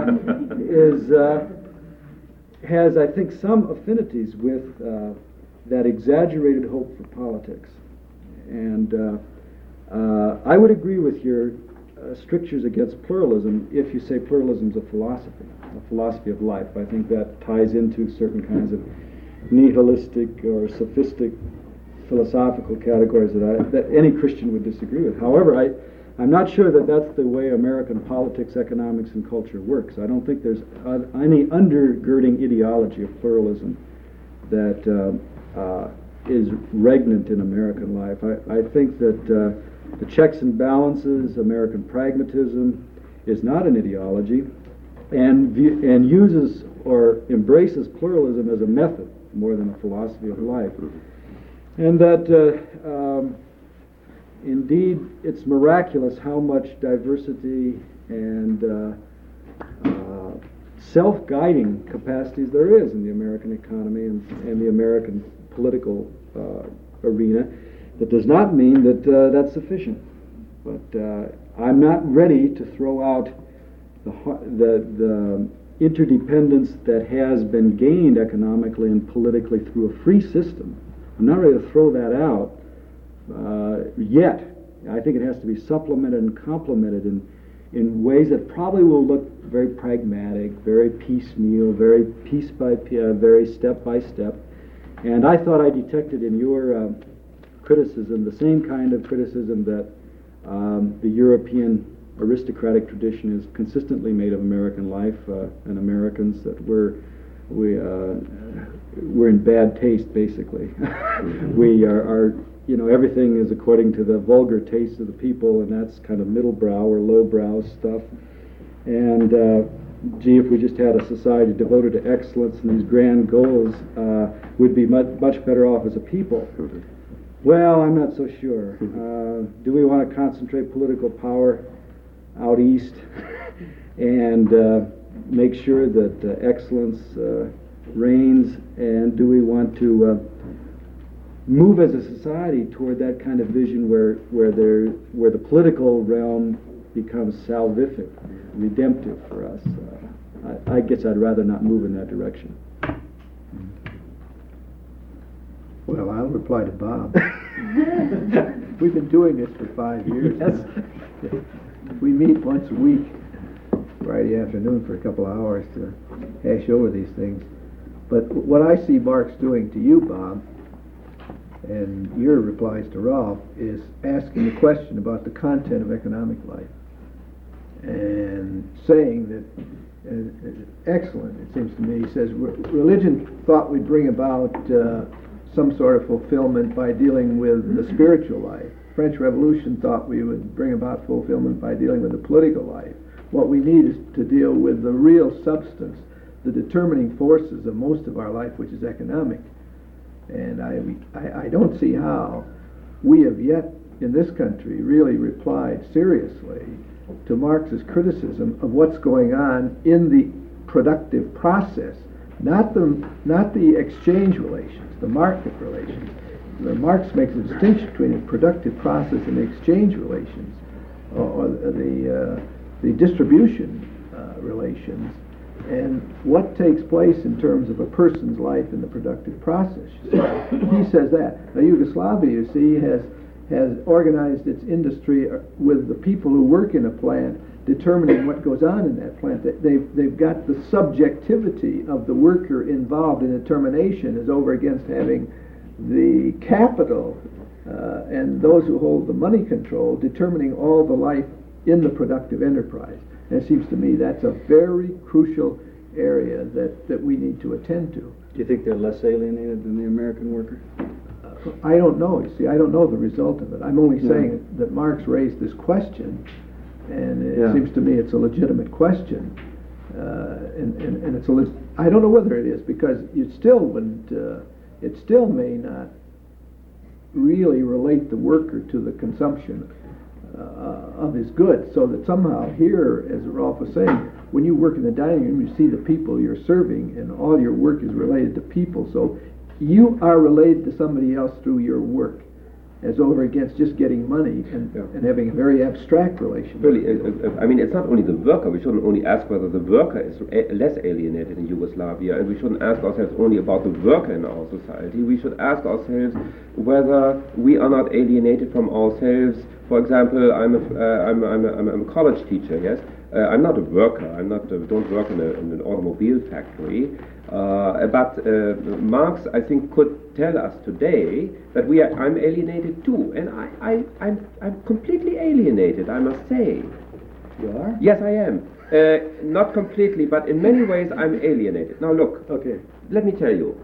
has, I think, some affinities with that exaggerated hope for politics. And I would agree with your strictures against pluralism if you say pluralism is a philosophy of life. I think that ties into certain kinds of nihilistic or sophistic philosophical categories that any Christian would disagree with. However, I'm not sure that that's the way American politics, economics, and culture works. I don't think there's any undergirding ideology of pluralism that is regnant in American life. I think that the checks and balances, American pragmatism, is not an ideology, and uses or embraces pluralism as a method more than a philosophy of life. And that indeed it's miraculous how much diversity and self-guiding capacities there is in the American economy and the American political arena. That does not mean that that's sufficient. But I'm not ready to throw out the interdependence that has been gained economically and politically through a free system. I'm not ready to throw that out yet. I think it has to be supplemented and complemented in ways that probably will look very pragmatic, very piecemeal, very piece by piece, very step by step. And I thought I detected in your criticism the same kind of criticism that the European aristocratic tradition has consistently made of American life and Americans, that we're in bad taste, basically. We are everything is according to the vulgar taste of the people, and that's kind of middlebrow or lowbrow stuff. And gee, if we just had a society devoted to excellence and these grand goals, we'd be much better off as a people. Well, I'm not so sure. Do we want to concentrate political power out east and make sure that excellence reigns? And do we want to move as a society toward that kind of vision where the political realm becomes salvific, redemptive for us? I guess I'd rather not move in that direction. Well, I'll reply to Bob. We've been doing this for 5 years. Yes. We meet once a week, Friday afternoon, for a couple of hours to hash over these things. But what I see Marx doing to you, Bob, and your replies to Rolf, is asking the question about the content of economic life and saying that, excellent, it seems to me, he says, religion thought we'd bring about some sort of fulfillment by dealing with the spiritual life. French Revolution thought we would bring about fulfillment by dealing with the political life. What we need is to deal with the real substance, the determining forces of most of our life, which is economic. And I don't see how we have yet in this country really replied seriously to Marx's criticism of what's going on in the productive process, not the exchange relations, the market relations. Marx makes a distinction between the productive process and the exchange relations, or the distribution relations, and what takes place in terms of a person's life in the productive process. So he says that. Now Yugoslavia, you see, has organized its industry with the people who work in a plant determining what goes on in that plant. They've got the subjectivity of the worker involved in determination as over against having the capital and those who hold the money control determining all the life in the productive enterprise. And it seems to me that's a very crucial area that we need to attend to. Do you think they're less alienated than the American worker? I don't know. You see, I don't know the result of it. I'm only saying that Marx raised this question, and it seems to me it's a legitimate question. And it's I don't know whether it is, because you still wouldn't. It still may not really relate the worker to the consumption of his goods, so that somehow here, as Rolf was saying, when you work in the dining room, you see the people you're serving, and all your work is related to people. So you are related to somebody else through your work, as over against just getting money and having a very abstract relationship. Really, I mean, it's not only the worker. We shouldn't only ask whether the worker is less alienated in Yugoslavia, and we shouldn't ask ourselves only about the worker in our society. We should ask ourselves whether we are not alienated from ourselves. For example, I'm a college teacher. Yes, I'm not a worker. Don't work in an automobile factory. But Marx, I think, could tell us today that I'm alienated too, and I'm completely alienated, I must say. You are? Yes, I am. Not completely, but in many ways I'm alienated. Now look, let me tell you,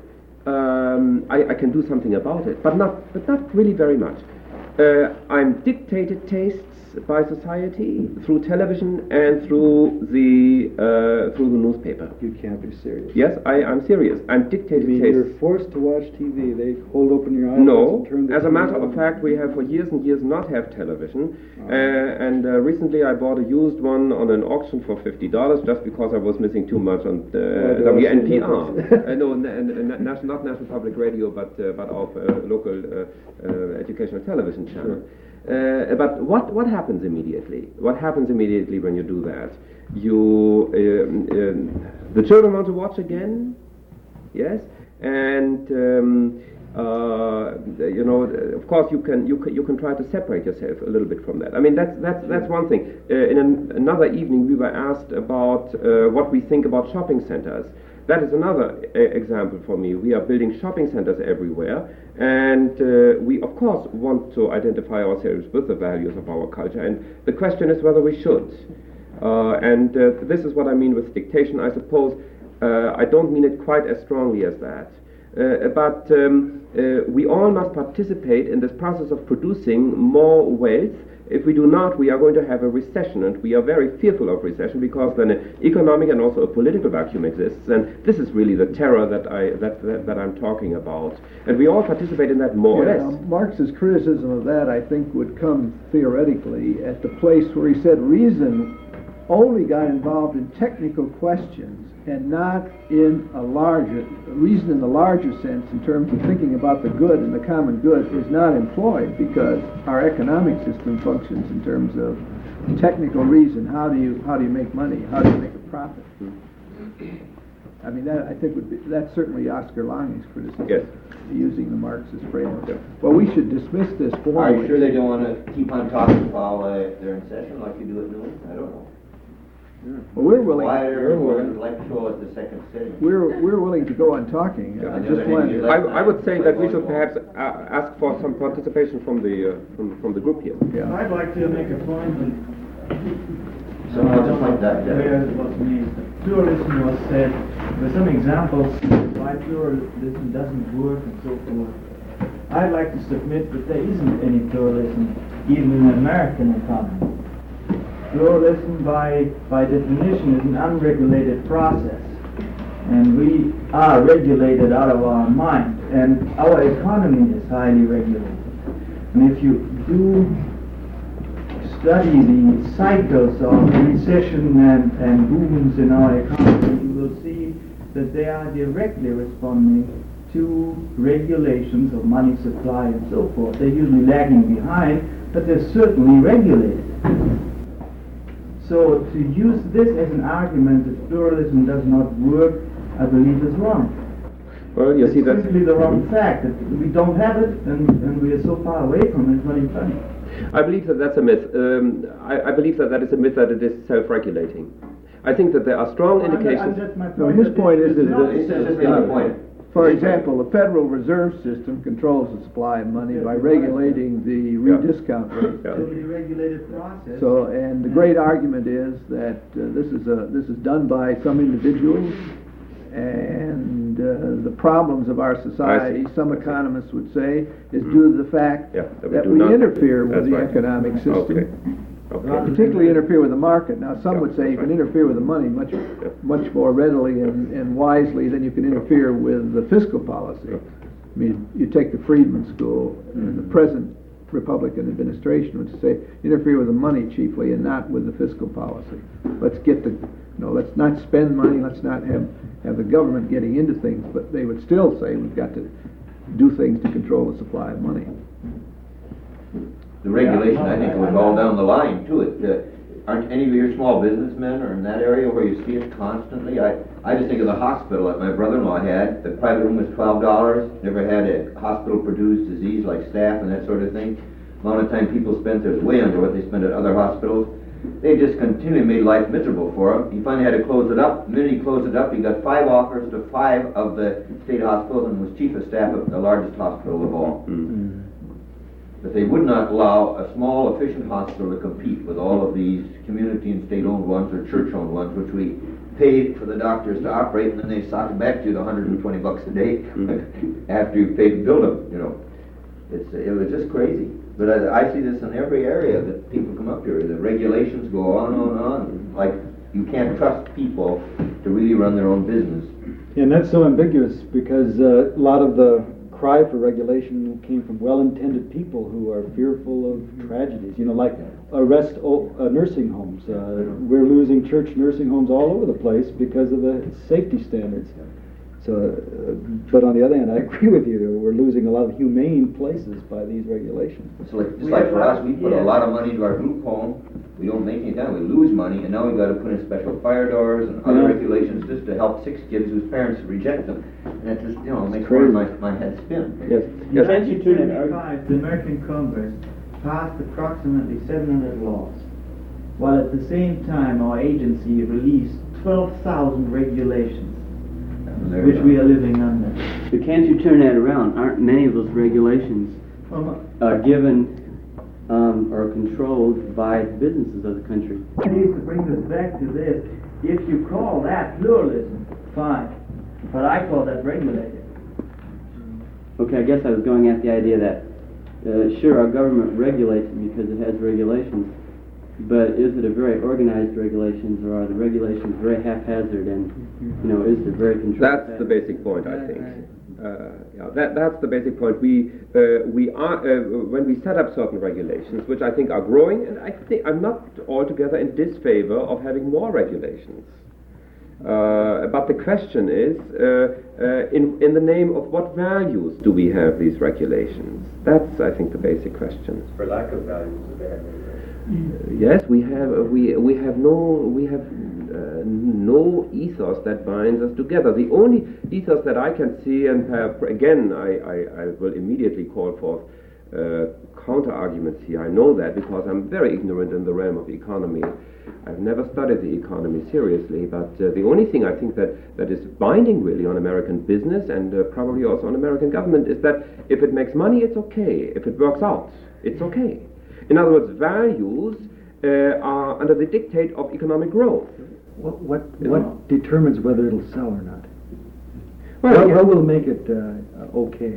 I can do something about it, but not really very much. I'm dictated tastes by society through television and through the newspaper. You can't be serious. Yes, I'm serious. I'm dictated tastes. You're forced to watch TV. They hold open your eyes. No, and turn the as a TV matter on. of fact, we have for years and years not have television. And recently I bought a used one on an auction for $50 just because I was missing too much on WNPR. No, not National Public Radio, but our local educational television channel. But what happens immediately? What happens immediately when you do that? The children want to watch again, yes, and of course you can try to separate yourself a little bit from that. I mean that's one thing. In another evening we were asked about what we think about shopping centers. That is another example for me. We are building shopping centers everywhere, and we of course want to identify ourselves with the values of our culture, and the question is whether we should. This is what I mean with dictation. I suppose I don't mean it quite as strongly as that. But we all must participate in this process of producing more wealth. If we do not, we are going to have a recession, and we are very fearful of recession because then an economic and also a political vacuum exists, and this is really the terror that I'm talking about. And we all participate in that more or less. Marx's criticism of that, I think, would come theoretically at the place where he said reason only got involved in technical questions and not in reason in the larger sense in terms of thinking about the good and the common good is not employed because our economic system functions in terms of technical reason. How do you make money? How do you make a profit? I mean, that I think that's certainly Oscar Lange's criticism. Yes. Using the Marxist framework. Yeah. Well, we should dismiss this formally. Are you sure they don't want to keep on talking while they're in session like you do at noon? I don't know. Well, we're willing. More intellectual at the second sitting. We're willing to go on talking. I would say that we should perhaps ask for some participation from the group here. Yeah. I'd like to make a point. Someone just like that. Where it was made. Pluralism was said. There were some examples why pluralism doesn't work and so forth. I'd like to submit that there isn't any pluralism, even in the American economy. Pluralism, by definition, is an unregulated process, and we are regulated out of our mind, and our economy is highly regulated. And if you do study the cycles of recession and booms in our economy, you will see that they are directly responding to regulations of money supply and so forth. They're usually lagging behind, but they're certainly regulated. So to use this as an argument that pluralism does not work, I believe is wrong. Well, you see It's simply the wrong fact that we don't have it, and we are so far away from it. It's not even funny. I believe that that's a myth. I believe that is a myth that it is self-regulating. I think that there are strong indications. No, his point is that This is the point. For example, the Federal Reserve System controls the supply of money by regulating the rediscount rate. Totally regulated process. So, and the great argument is that this is done by some individuals, and the problems of our society, some economists would say, is due to the fact that we interfere with the economic system. Particularly interfere with the market. Now, some would say you can interfere with the money much more readily and wisely than you can interfere with the fiscal policy. I mean, you take the Friedman School, and the present Republican administration would say interfere with the money chiefly and not with the fiscal policy. Let's get let's not spend money. Let's not have the government getting into things. But they would still say we've got to do things to control the supply of money. The regulation, I think, was all down the line, too. Aren't any of your small businessmen or in that area where you see it constantly? I just think of the hospital that my brother-in-law had. The private room was $12. Never had a hospital-produced disease like staph and that sort of thing. The amount of time people spent there is way under what they spend at other hospitals. They just continually made life miserable for him. He finally had to close it up. The minute he closed it up, he got 5 offers to 5 of the state hospitals and was chief of staff of the largest hospital of all. Mm-hmm. But they would not allow a small, efficient hospital to compete with all of these community and state-owned ones or church-owned ones, which we paid for the doctors to operate, and then they sock it back to you the $120 a day after you paid to build them. It was just crazy. But I see this in every area that people come up here. The regulations go on and on. Like, you can't trust people to really run their own business. And that's so ambiguous because a lot of the cry for regulation came from well-intended people who are fearful of tragedies, like arrest nursing homes. We're losing church nursing homes all over the place because of the safety standards. So, but on the other hand, I agree with you. We're losing a lot of humane places by these regulations. So just like for us, we put a lot of money into our group home. We don't make any time. We lose money, and now we've got to put in special fire doors and other regulations just to help 6 kids whose parents reject them. And it just, makes my head spin. Yes. In 1925, the American Congress passed approximately 700 laws, while at the same time our agency released 12,000 regulations, which we are living under. But can't you turn that around? Aren't many of those regulations given or controlled by businesses of the country? I need to bring us back to this. If you call that pluralism, fine. But I call that regulated. Okay, I guess I was going at the idea that, sure, our government regulates it because it has regulations, but is it a very organized regulations, or are the regulations very haphazard and, is it very controlled? That's the basic point, I think. That's the basic point. We are when we set up certain regulations, which I think are growing, and I think I'm not altogether in disfavor of having more regulations. But the question is, in the name of what values do we have these regulations? That's, I think, the basic question. For lack of values, they have no regulations. Yes, we have no ethos that binds us together. The only ethos that I can see, and again, I will immediately call forth counter arguments here. I know that because I'm very ignorant in the realm of economy. I've never studied the economy seriously, but the only thing I think that is binding really on American business and probably also on American government is that if it makes money, it's okay. If it works out, it's okay. In other words, values are under the dictate of economic growth. What determines whether it'll sell or not? What will make it okay?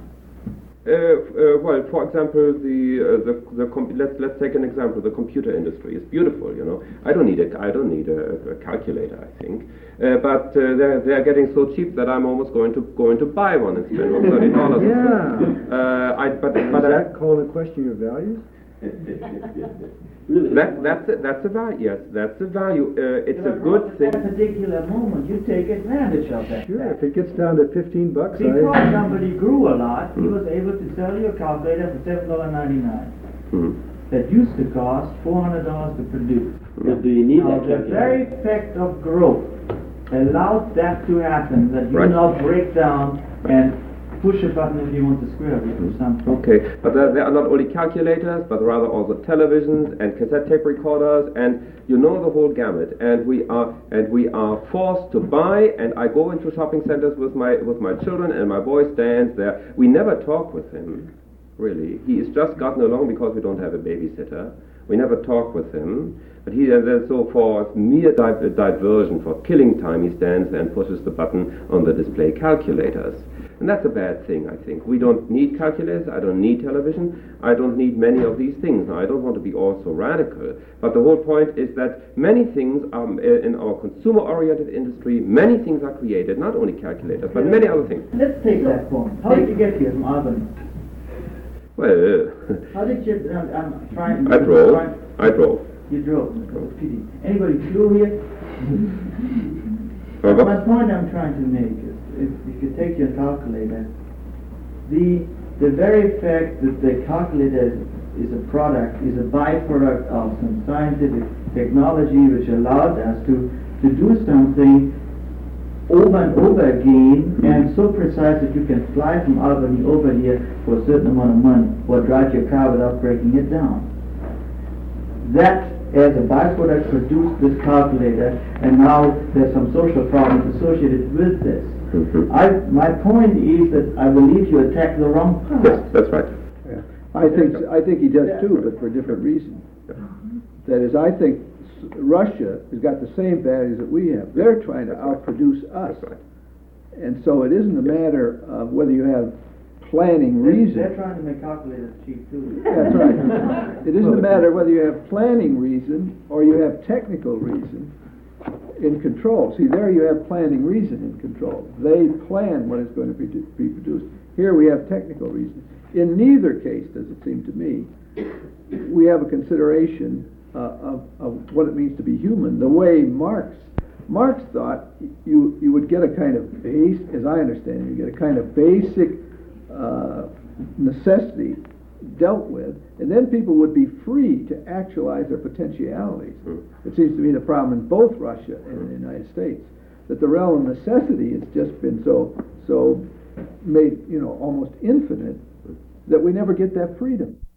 Well, for example, let's take an example. The computer industry is beautiful. I don't need a calculator. I think, but they're getting so cheap that I'm almost going to buy one and spend $30. Yeah. But is that called a question of values? Really? That's a value. Yes, that's a value. It's a good thing. At that particular moment, you take advantage of that. Sure. If it gets down to $15, because somebody grew a lot, he was able to sell you a calculator for $7.99. That used to cost $400 to produce. But do you need that calculator? The very effect of growth allowed that to happen. That you now break down and push a button if you want the square root of something. Okay, but there are not only calculators, but rather also televisions and cassette tape recorders, and you know the whole gamut. And we are forced to buy. And I go into shopping centers with my children, and my boy stands there. We never talk with him, really. He has just gotten along because we don't have a babysitter. We never talk with him. But so for mere diversion, for killing time, he stands there and pushes the button on the display calculators. And that's a bad thing, I think. We don't need calculators, I don't need television, I don't need many of these things. Now, I don't want to be all so radical, but the whole point is that many things are in our consumer-oriented industry, many things are created, not only calculators, but many other things. Let's take that point. How did you get here from Albany? Well, How did you, I'm trying... I drove. You drove. Pity. Anybody flew here? My point I'm trying to make is, if you take your calculator, the very fact that the calculator is a product, is a byproduct of some scientific technology which allowed us to do something over and over again, and so precise that you can fly from Albany over here for a certain amount of money, or drive your car without breaking it down. That, as a byproduct, produced this calculator, and now there's some social problems associated with this. My point is that I believe you attack the wrong part. Yes, that's right. Yeah. I think he does too, but for different reasons. That is, I think Russia has got the same values that we have. They're trying to outproduce us. That's right. And so it isn't a matter of whether you have planning reason. They're trying to make calculators cheap too. That's right. It isn't a matter of whether you have planning reason or you have technical reason in control. See, there you have planning reason in control. They plan what is going to be produced. Here we have technical reason. In neither case, does it seem to me, we have a consideration of what it means to be human. The way Marx thought you would get a kind of base, as I understand it, you get a kind of basic necessity dealt with, and then people would be free to actualize their potentialities. It seems to me the problem in both Russia and the United States, that the realm of necessity has just been so made, almost infinite, that we never get that freedom.